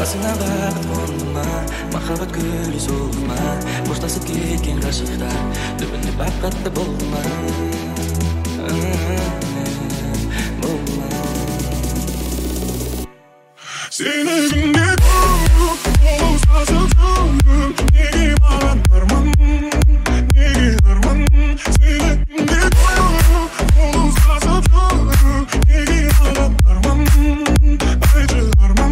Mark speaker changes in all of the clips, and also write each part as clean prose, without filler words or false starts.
Speaker 1: Басыңа бақыт қонды ма, махаббат гүлі солды ма, қоштасып кеткен ғашықтар түбінде бақытты болды ма?
Speaker 2: Seni günde korup olsa sözüm, neге маған арман, неге арман? Seni günde korup olsa sözüm, neге маған арман, айтшы арман.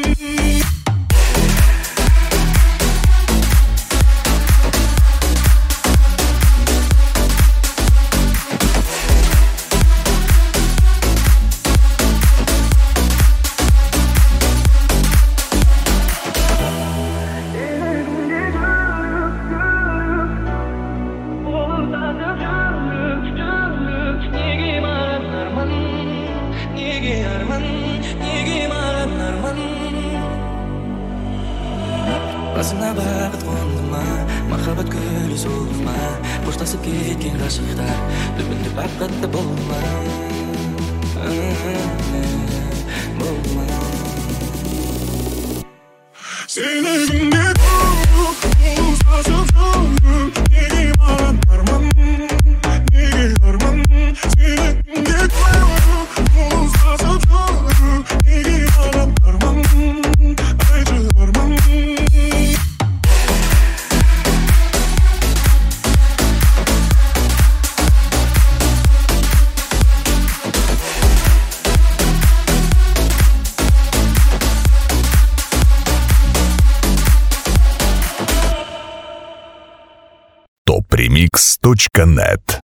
Speaker 1: Басыңа бақыт қонды ма, махаббат гүлі солды ма, қоштасып кеткен ғашықтар түбінде бақытты болды ма?
Speaker 2: Seni günde korup olsa sözüm, neге маған арман, неге арман? Seni günde korup olsa sözüm, neге маған арман, айтшы арман.
Speaker 3: topremix.net